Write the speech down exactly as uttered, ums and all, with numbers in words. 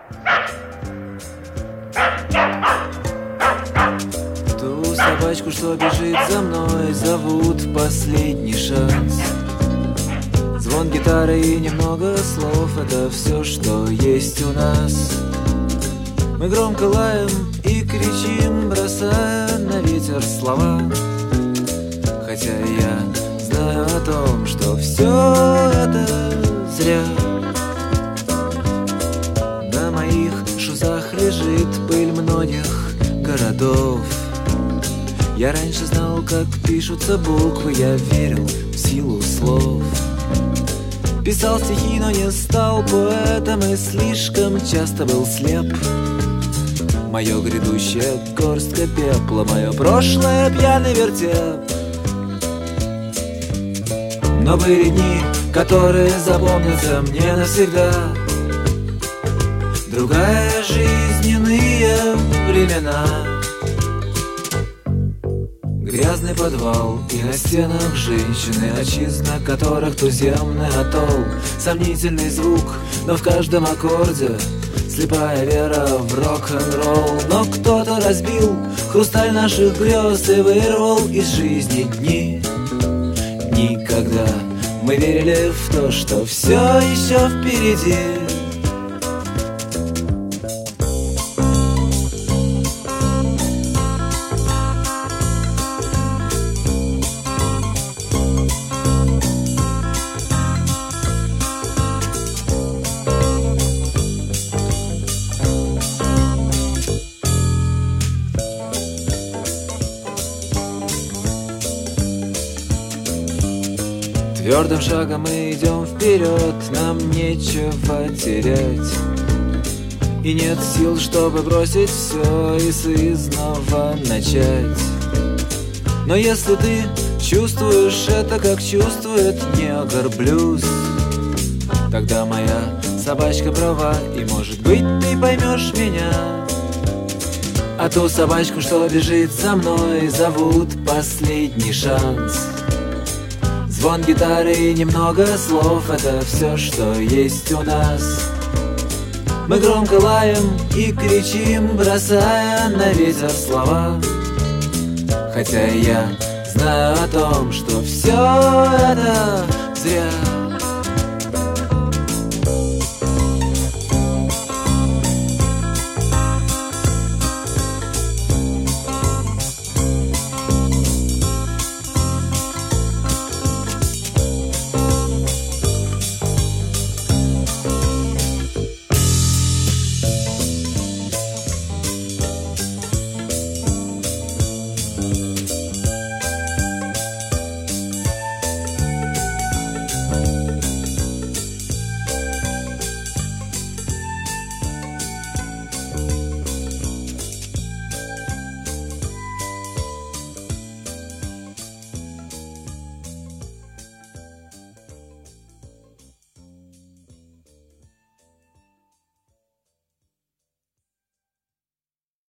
Ту собачку, что бежит за мной, зовут в последний шанс. Звон гитары и немного слов — это все, что есть у нас. Мы громко лаем и кричим, бросая на ветер слова. Хотя я знаю о том, что все это зря. На моих шузах лежит пыль многих городов. Я раньше знал, как пишутся буквы, я верил в силу слов. Писал стихи, но не стал поэтом и слишком часто был слеп. Мое грядущее горстка пепла, мое прошлое пьяный вертеп. Но были дни, которые запомнятся мне навсегда. Другая жизненные времена. Грязный подвал и на стенах женщины, отчизна которых туземный атолл. Сомнительный звук, но в каждом аккорде слепая вера в рок-н-ролл. Но кто-то разбил хрусталь наших грез и вырвал из жизни дни. Никогда мы верили в то, что все еще впереди. Твердым шагом мы идем вперед, нам нечего терять. И нет сил, чтобы бросить все и снова начать. Но если ты чувствуешь это, как чувствует негр блюз, тогда моя собачка права, и может быть ты поймешь меня. А ту собачку, что бежит за мной, зовут последний шанс. Звон гитары и немного слов — это все, что есть у нас. Мы громко лаем и кричим, бросая на ветер слова. Хотя я знаю о том, что все это зря.